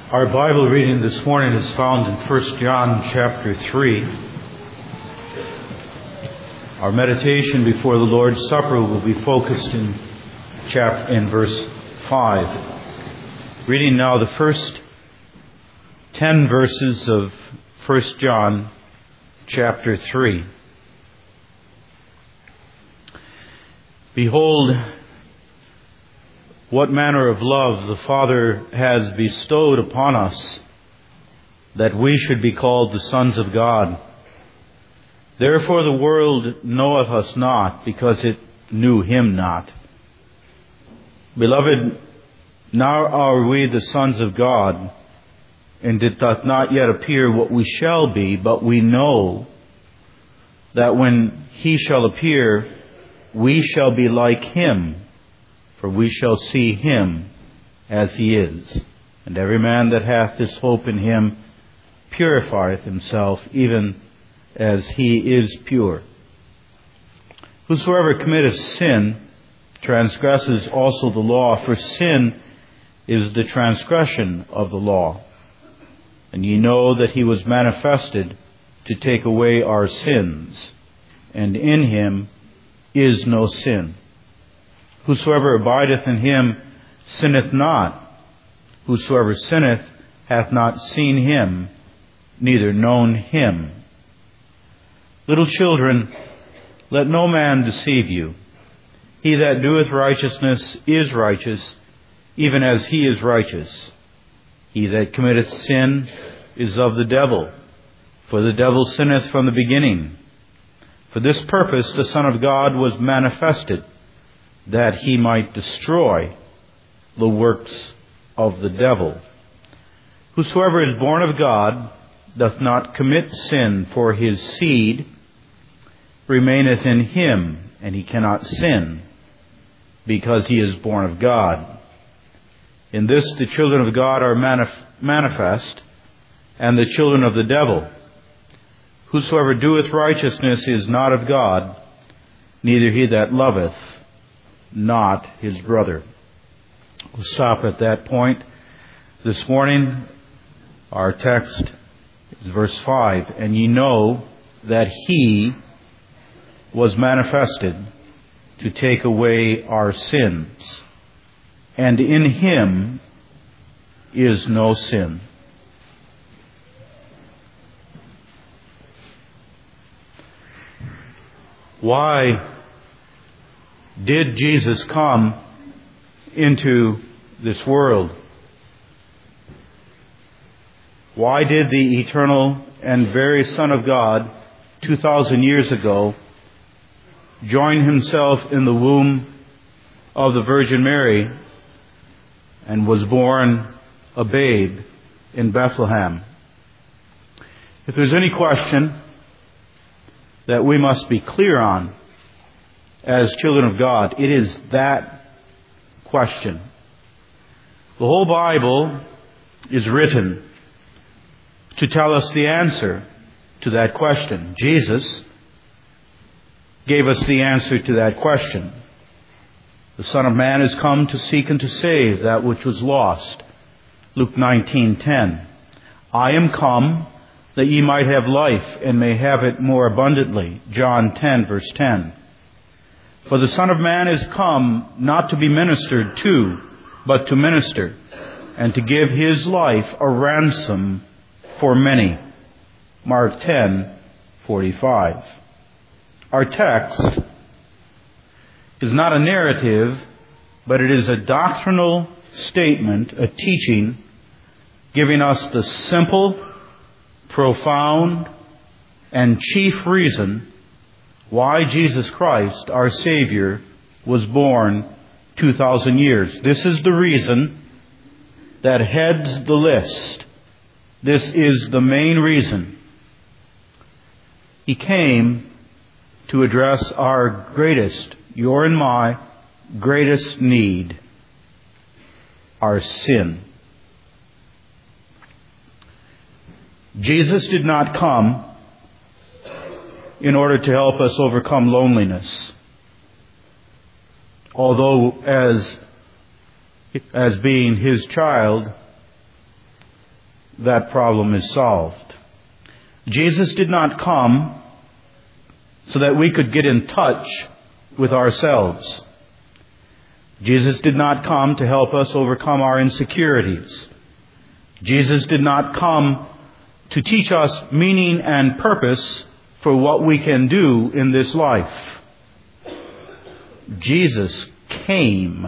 Our Bible reading this morning is found in 1 John chapter 3. Our meditation before the Lord's Supper will be focused in verse 5. Reading now the first 10 verses of 1 John chapter 3. Behold, what manner of love the Father has bestowed upon us, that we should be called the sons of God. Therefore the world knoweth us not, because it knew Him not. Beloved, now are we the sons of God, and it doth not yet appear what we shall be, but we know that when He shall appear, we shall be like Him, for we shall see Him as He is. And every man that hath this hope in Him purifieth himself, even as He is pure. Whosoever committeth sin transgresses also the law, for sin is the transgression of the law. And ye know that He was manifested to take away our sins, and in Him is no sin. Whosoever abideth in Him sinneth not. Whosoever sinneth hath not seen Him, neither known Him. Little children, let no man deceive you. He that doeth righteousness is righteous, even as He is righteous. He that committeth sin is of the devil, for the devil sinneth from the beginning. For this purpose the Son of God was manifested, that He might destroy the works of the devil. Whosoever is born of God doth not commit sin, for his seed remaineth in him, and he cannot sin, because he is born of God. In this the children of God are manifest, and the children of the devil. Whosoever doeth righteousness is not of God, neither he that loveth not his brother. We'll stop at that point this morning. Our text is verse 5. And ye know that He was manifested to take away our sins, and in Him is no sin. Why did Jesus come into this world? Why did the eternal and very Son of God 2,000 years ago join Himself in the womb of the Virgin Mary and was born a babe in Bethlehem? If there's any question that we must be clear on as children of God, it is that question. The whole Bible is written to tell us the answer to that question. Jesus gave us the answer to that question. The Son of Man is come to seek and to save that which was lost. Luke 19:10. I am come that ye might have life, and may have it more abundantly. John 10 verse 10. For the Son of Man is come not to be ministered to, but to minister, and to give His life a ransom for many. Mark 10:45. Our text is not a narrative, but it is a doctrinal statement, a teaching, giving us the simple, profound, and chief reason why Jesus Christ, our Savior, was born 2,000 years. This is the reason that heads the list. This is the main reason. He came to address our greatest, your and my greatest need, our sin. Jesus did not come in order to help us overcome loneliness. Although as being His child, that problem is solved. Jesus did not come so that we could get in touch with ourselves. Jesus did not come to help us overcome our insecurities. Jesus did not come to teach us meaning and purpose for what we can do in this life. Jesus came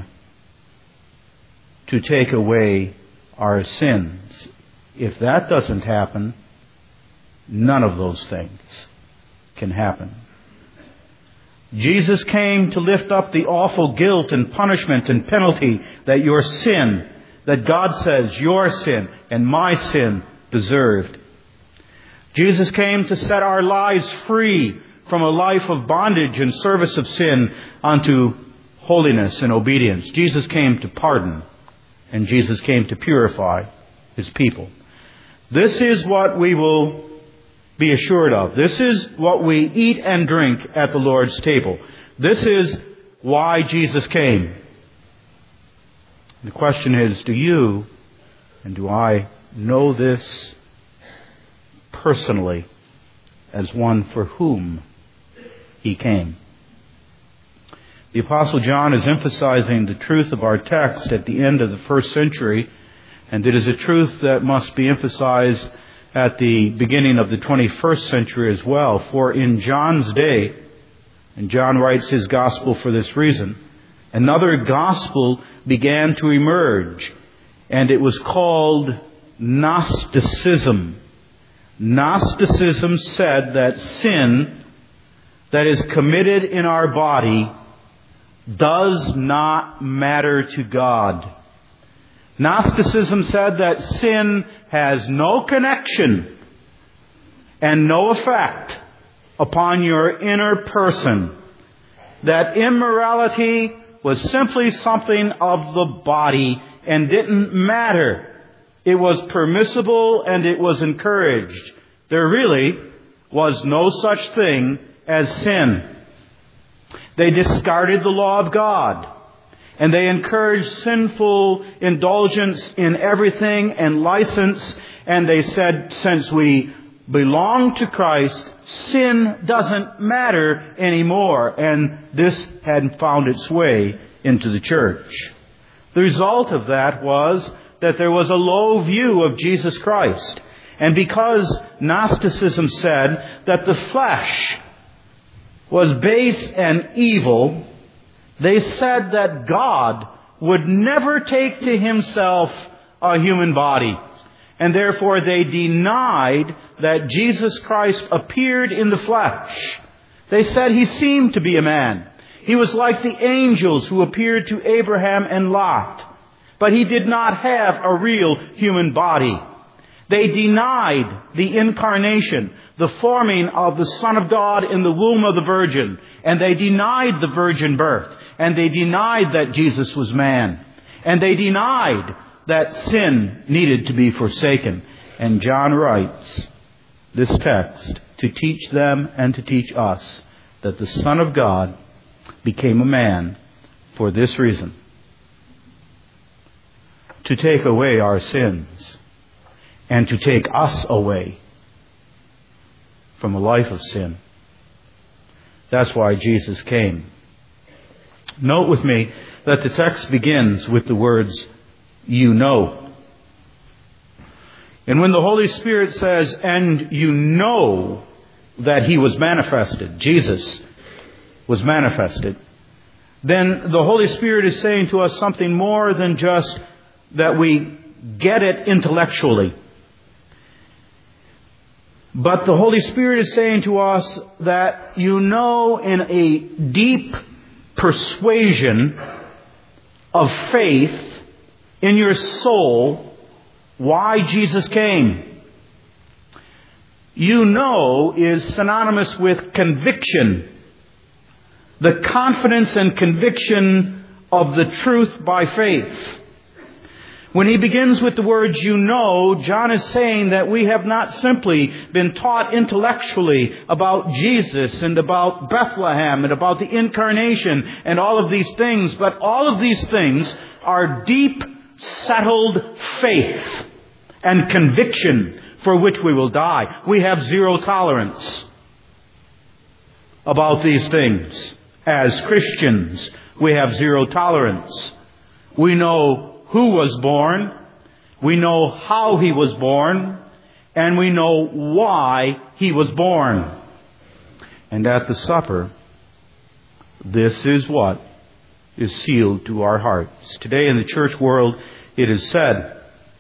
to take away our sins. If that doesn't happen, none of those things can happen. Jesus came to lift up the awful guilt and punishment and penalty that your sin, that God says your sin and my sin deserved. Jesus came to set our lives free from a life of bondage and service of sin unto holiness and obedience. Jesus came to pardon, and Jesus came to purify His people. This is what we will be assured of. This is what we eat and drink at the Lord's table. This is why Jesus came. The question is, do you and do I know this personally as one for whom He came? The Apostle John is emphasizing the truth of our text at the end of the first century, and it is a truth that must be emphasized at the beginning of the 21st century as well. For in John's day, and John writes his gospel for this reason, another gospel began to emerge, and it was called Gnosticism. Gnosticism said that sin that is committed in our body does not matter to God. Gnosticism said that sin has no connection and no effect upon your inner person. That immorality was simply something of the body and didn't matter. It was permissible and it was encouraged. There really was no such thing as sin. They discarded the law of God, and they encouraged sinful indulgence in everything and license, and they said, since we belong to Christ, sin doesn't matter anymore. And this had found its way into the church. The result of that was that there was a low view of Jesus Christ. And because Gnosticism said that the flesh was base and evil, they said that God would never take to Himself a human body. And therefore they denied that Jesus Christ appeared in the flesh. They said He seemed to be a man. He was like the angels who appeared to Abraham and Lot. But He did not have a real human body. They denied the incarnation, the forming of the Son of God in the womb of the Virgin. And they denied the virgin birth. And they denied that Jesus was man. And they denied that sin needed to be forsaken. And John writes this text to teach them and to teach us that the Son of God became a man for this reason: to take away our sins and to take us away from a life of sin. That's why Jesus came. Note with me that the text begins with the words, "you know." And when the Holy Spirit says, "and you know that He was manifested," Jesus was manifested, then the Holy Spirit is saying to us something more than just that we get it intellectually. But the Holy Spirit is saying to us that you know in a deep persuasion of faith in your soul why Jesus came. You know is synonymous with conviction. The confidence and conviction of the truth by faith. When he begins with the words, "you know," John is saying that we have not simply been taught intellectually about Jesus and about Bethlehem and about the incarnation and all of these things, but all of these things are deep, settled faith. and conviction for which we will die. We have zero tolerance about these things. As Christians, we have zero tolerance. We know who was born, we know how He was born, and we know why He was born. And at the supper, this is what is sealed to our hearts. Today in the church world, it is said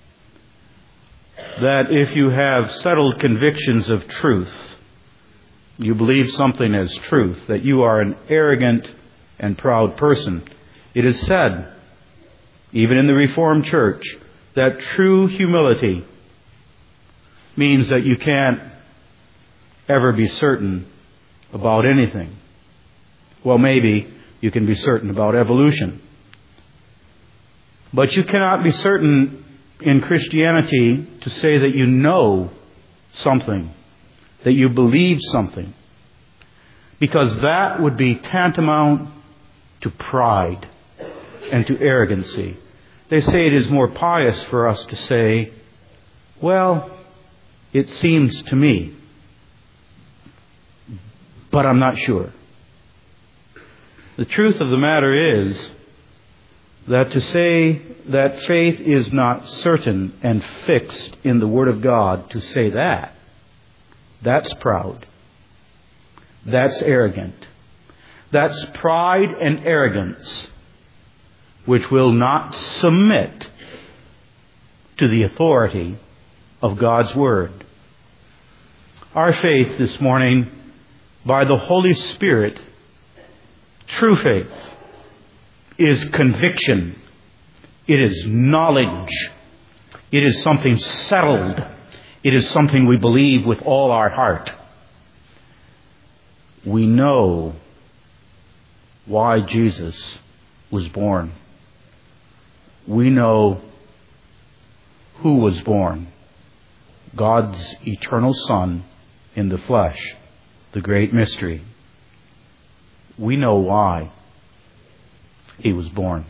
that if you have settled convictions of truth, you believe something as truth, that you are an arrogant and proud person. It is said, even in the Reformed Church, that true humility means that you can't ever be certain about anything. Well, maybe you can be certain about evolution. But you cannot be certain in Christianity to say that you know something, that you believe something, because that would be tantamount to pride and to arrogancy. They say it is more pious for us to say, well, it seems to me, but I'm not sure. The truth of the matter is that to say that faith is not certain and fixed in the Word of God, to say that, that's proud. That's arrogant. That's pride and arrogance, which will not submit to the authority of God's Word. Our faith this morning, by the Holy Spirit, true faith, is conviction. It is knowledge. It is something settled. It is something we believe with all our heart. We know why Jesus was born. We know who was born. God's eternal Son in the flesh, the great mystery. We know why He was born.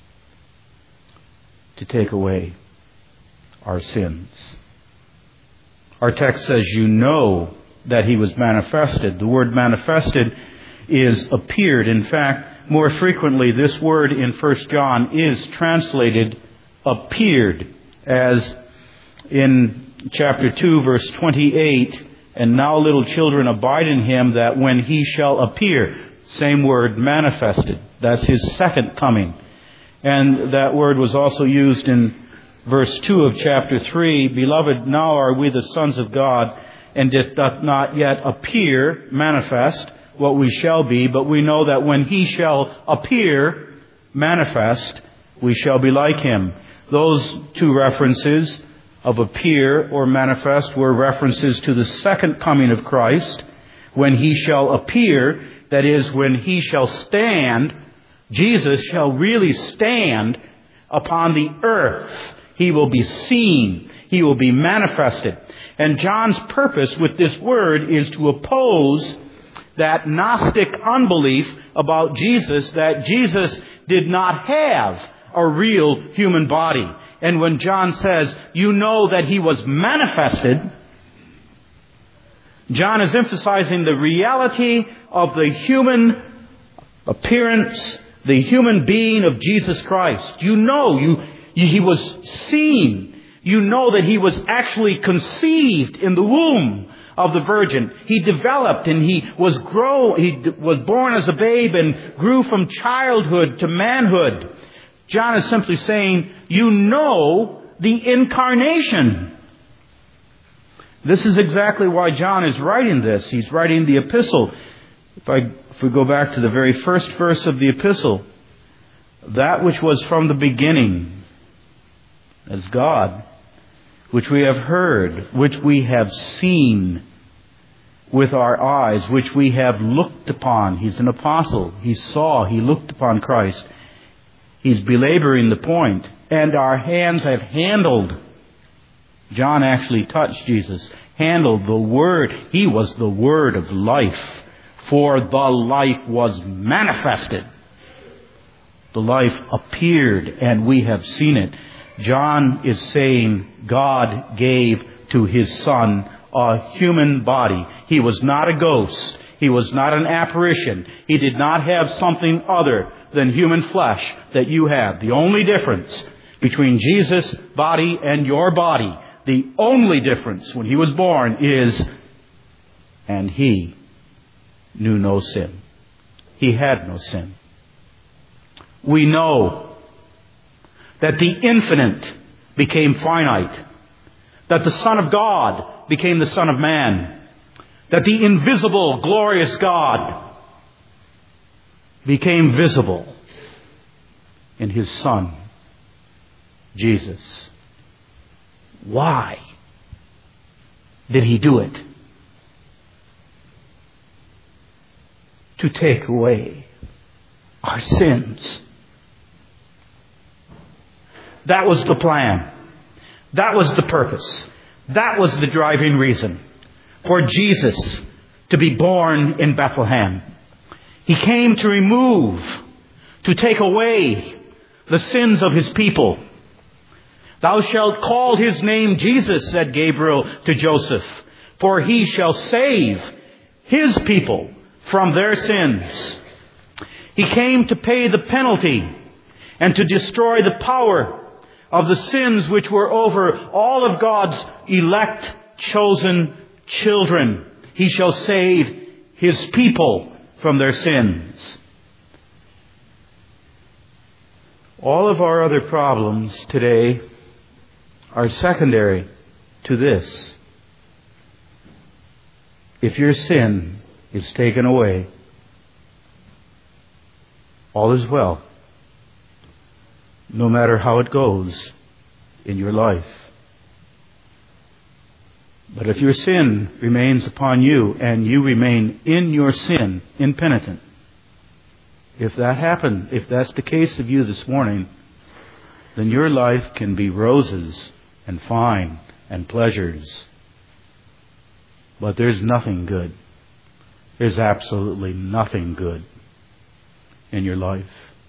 To take away our sins. Our text says, you know that He was manifested. The word manifested is appeared. In fact, more frequently, this word in 1 John is translated appeared, as in chapter 2, verse 28, and now little children abide in Him, that when He shall appear, same word, manifested. That's His second coming. And that word was also used in verse 2 of chapter 3. Beloved, now are we the sons of God, and it doth not yet appear, manifest, what we shall be, but we know that when He shall appear, manifest, we shall be like Him. Those two references of appear or manifest were references to the second coming of Christ. When He shall appear, that is, when He shall stand, Jesus shall really stand upon the earth. He will be seen. He will be manifested. And John's purpose with this word is to oppose that Gnostic unbelief about Jesus, that Jesus did not have a real human body. And when John says, you know that He was manifested, John is emphasizing the reality of the human appearance, the human being of Jesus Christ. You know, He was seen. You know that He was actually conceived in the womb of the Virgin. He developed and He was born as a babe and grew from childhood to manhood. John is simply saying, you know the incarnation. This is exactly why John is writing this. He's writing the epistle. If we go back to the very first verse of the epistle, that which was from the beginning, as God, which we have heard, which we have seen with our eyes, which we have looked upon. He's an apostle. He looked upon Christ. He's belaboring the point. And our hands have handled. John actually touched Jesus, handled the Word. He was the Word of life. For the life was manifested. The life appeared, and we have seen it. John is saying God gave to His Son a human body. He was not a ghost. He was not an apparition. He did not have something other than human flesh that you have. The only difference between Jesus' body and your body, the only difference when He was born is, and He knew no sin. He had no sin. We know that the infinite became finite, that the Son of God became the Son of Man, that the invisible, glorious God became visible in His Son, Jesus. Why did He do it? To take away our sins. That was the plan. That was the purpose. That was the driving reason for Jesus to be born in Bethlehem. He came to remove, to take away the sins of His people. Thou shalt call His name Jesus, said Gabriel to Joseph, for He shall save His people from their sins. He came to pay the penalty and to destroy the power of the sins which were over all of God's elect, chosen children. He shall save His people from their sins. All of our other problems today are secondary to this. If your sin is taken away, all is well, no matter how it goes in your life. But if your sin remains upon you and you remain in your sin, impenitent, if that happened, if that's the case of you this morning, then your life can be roses and fine and pleasures. But there's nothing good. There's absolutely nothing good in your life.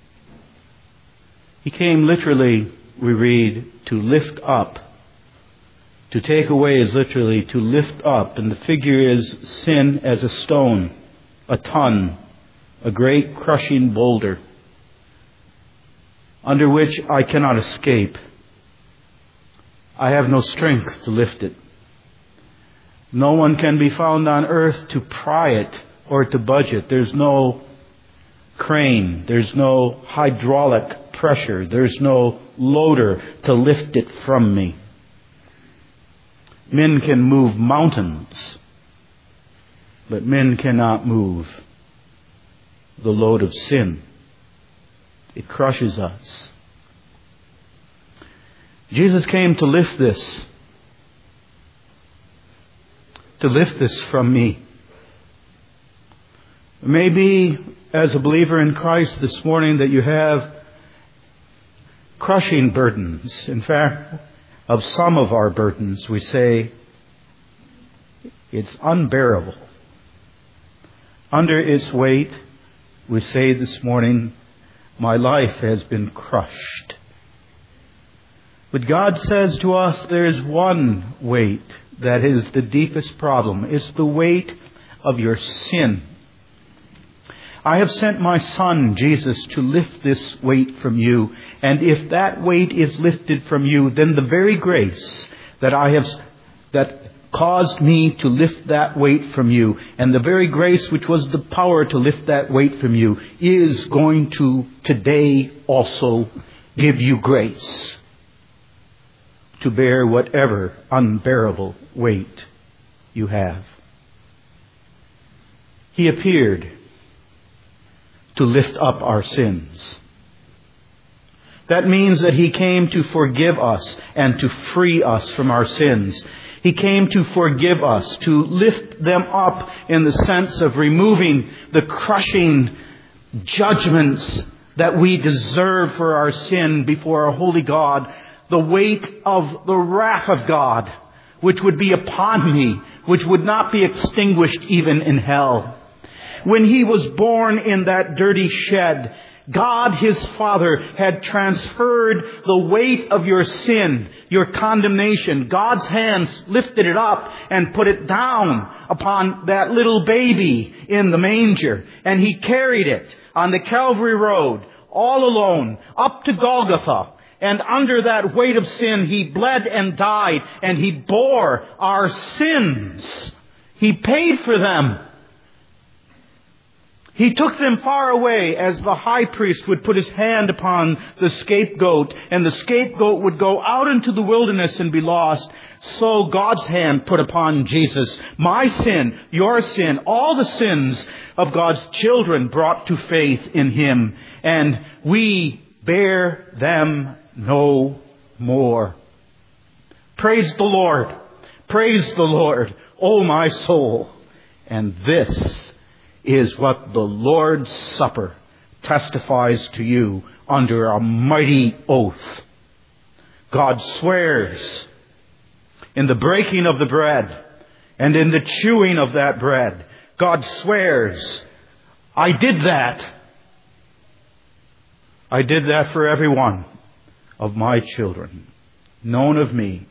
He came literally, we read, to lift up. To take away is literally to lift up. And the figure is sin as a stone, a ton, a great crushing boulder, under which I cannot escape. I have no strength to lift it. No one can be found on earth to pry it or to budge it. There's no crane. There's no hydraulic pressure. There's no loader to lift it from me. Men can move mountains, but men cannot move the load of sin. It crushes us. Jesus came to lift this from me. Maybe as a believer in Christ this morning that you have crushing burdens. In fact, of some of our burdens, we say it's unbearable. Under its weight, we say this morning, my life has been crushed. But God says to us, there is one weight that is the deepest problem. It's the weight of your sin. I have sent my Son, Jesus, to lift this weight from you. And if that weight is lifted from you, then the very grace that caused me to lift that weight from you, and the very grace which was the power to lift that weight from you, is going to today also give you grace to bear whatever unbearable weight you have. He appeared to lift up our sins. That means that He came to forgive us and to free us from our sins. He came to forgive us, to lift them up in the sense of removing the crushing judgments that we deserve for our sin before a holy God, the weight of the wrath of God, which would be upon me, which would not be extinguished even in hell. When He was born in that dirty shed, God, His Father, had transferred the weight of your sin, your condemnation. God's hands lifted it up and put it down upon that little baby in the manger. And He carried it on the Calvary Road, all alone, up to Golgotha. And under that weight of sin, He bled and died, and He bore our sins. He paid for them. He took them far away, as the high priest would put his hand upon the scapegoat, and the scapegoat would go out into the wilderness and be lost. So God's hand put upon Jesus my sin, your sin, all the sins of God's children brought to faith in Him. And we bear them no more. Praise the Lord. Praise the Lord, O my soul. And this is what the Lord's Supper testifies to you under a mighty oath. God swears in the breaking of the bread and in the chewing of that bread. God swears, I did that. I did that for every one of my children, known of me.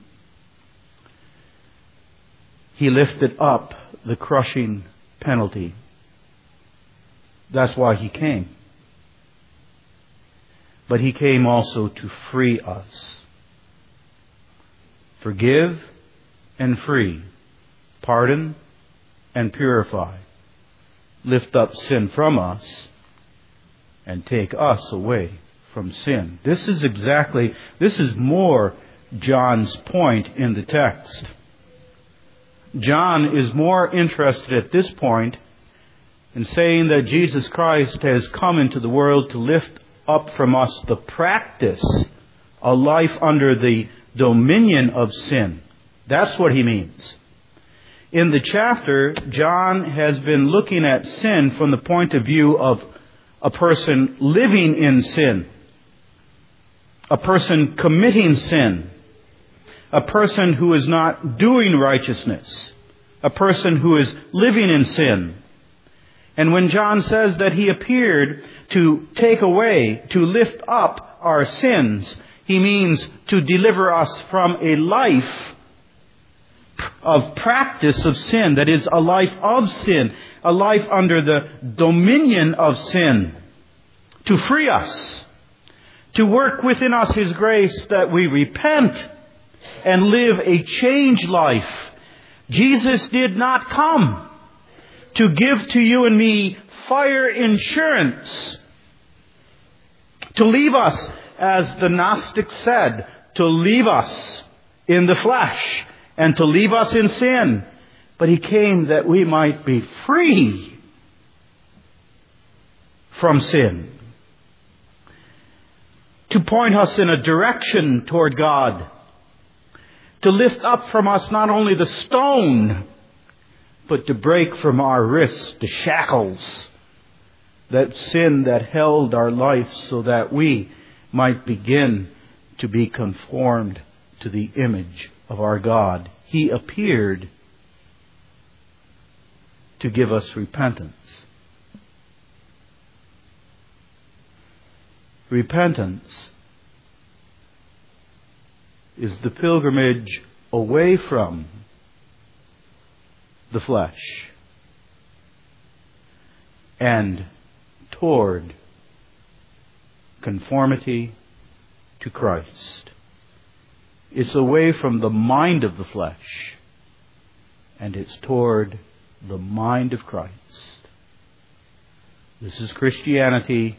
He lifted up the crushing penalty. That's why He came. But He came also to free us. Forgive and free. Pardon and purify. Lift up sin from us and take us away from sin. This is more John's point in the text. John is more interested at this point in saying that Jesus Christ has come into the world to lift up from us the practice, a life under the dominion of sin. That's what he means. In the chapter, John has been looking at sin from the point of view of a person living in sin, a person committing sin, a person who is not doing righteousness, a person who is living in sin. And when John says that He appeared to take away, to lift up our sins, he means to deliver us from a life of practice of sin, that is, a life of sin, a life under the dominion of sin, to free us, to work within us His grace that we repent and live a changed life. Jesus did not come to give to you and me fire insurance, to leave us, as the Gnostic said, to leave us in the flesh and to leave us in sin. But He came that we might be free from sin, to point us in a direction toward God, to lift up from us not only the stone, but to break from our wrists the shackles, that sin that held our life, so that we might begin to be conformed to the image of our God. He appeared to give us repentance. Repentance is the pilgrimage away from the flesh and toward conformity to Christ. It's away from the mind of the flesh and it's toward the mind of Christ. This is Christianity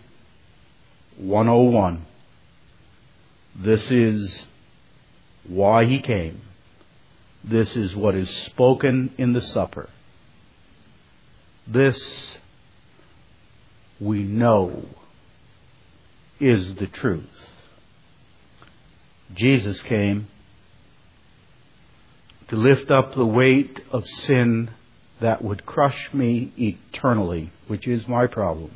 101. This is why He came. This is what is spoken in the supper. This, we know, is the truth. Jesus came to lift up the weight of sin that would crush me eternally, which is my problem.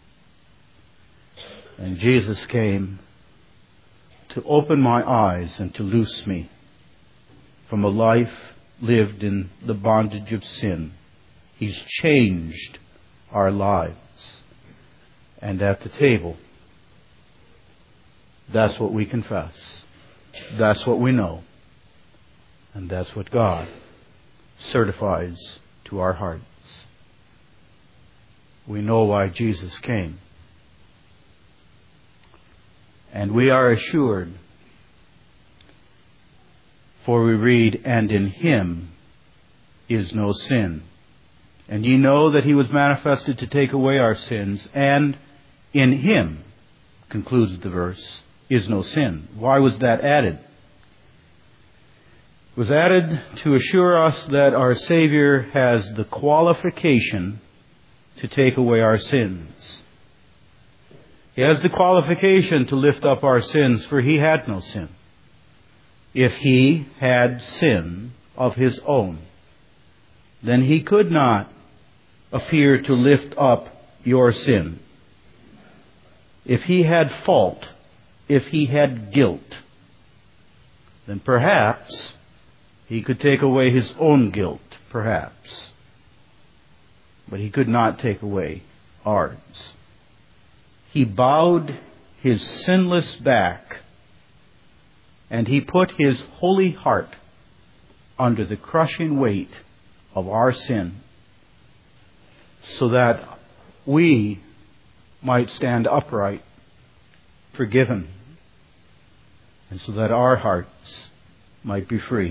And Jesus came to open my eyes and to loose me from a life lived in the bondage of sin. He's changed our lives. And at the table, That's what we confess. That's what we know. And that's what God certifies to our hearts. We know why Jesus came. And we are assured, for we read, "And in Him is no sin. And ye know that He was manifested to take away our sins, and in Him," concludes the verse, "is no sin." Why was that added? It was added to assure us that our Savior has the qualification to take away our sins. He has the qualification to lift up our sins, for He had no sin. If He had sin of His own, then He could not appear to lift up your sin. If He had fault, if He had guilt, then perhaps He could take away His own guilt, perhaps. But He could not take away ours. He bowed His sinless back, and He put His holy heart under the crushing weight of our sin, so that we might stand upright, forgiven, and so that our hearts might be free.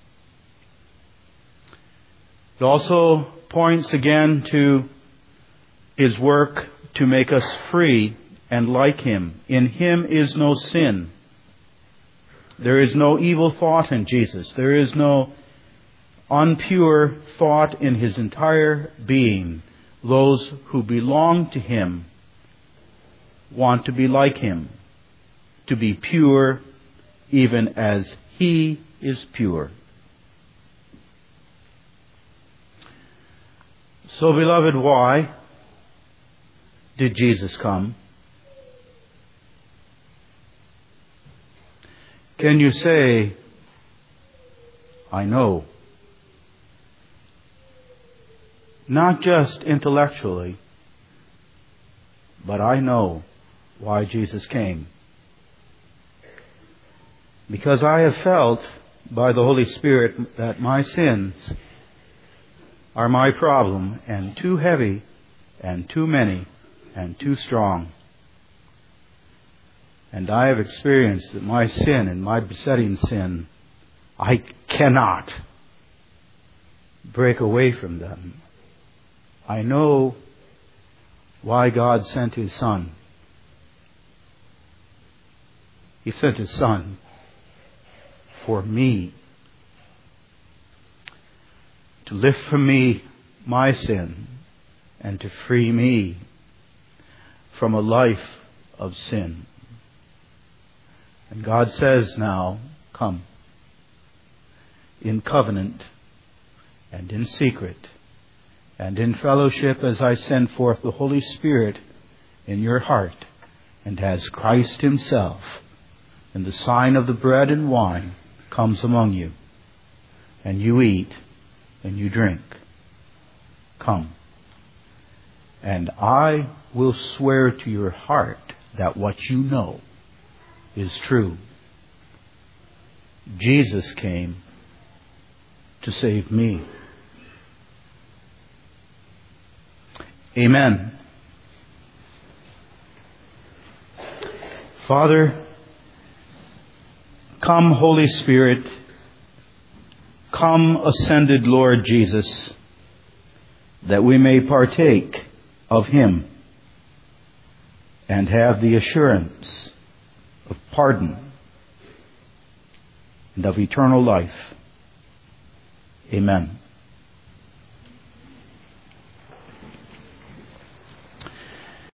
It also points again to His work to make us free and like Him. In Him is no sin. There is no evil thought in Jesus. There is no unpure thought in His entire being. Those who belong to Him want to be like Him, to be pure even as He is pure. So, beloved, why did Jesus come? Can you say, "I know"? Not just intellectually, but I know why Jesus came. Because I have felt by the Holy Spirit that my sins are my problem, and too heavy, and too many, and too strong. And I have experienced that my sin and my besetting sin, I cannot break away from them. I know why God sent His Son. He sent His Son for me, to lift from me my sin and to free me from a life of sin. And God says now, "Come, in covenant and in secret and in fellowship, as I send forth the Holy Spirit in your heart, and as Christ Himself, in the sign of the bread and wine, comes among you, and you eat and you drink. Come, and I will swear to your heart that what you know is true. Jesus came to save me." Amen. Father, come, Holy Spirit. Come, ascended Lord Jesus, that we may partake of Him and have the assurance of pardon and of eternal life. Amen.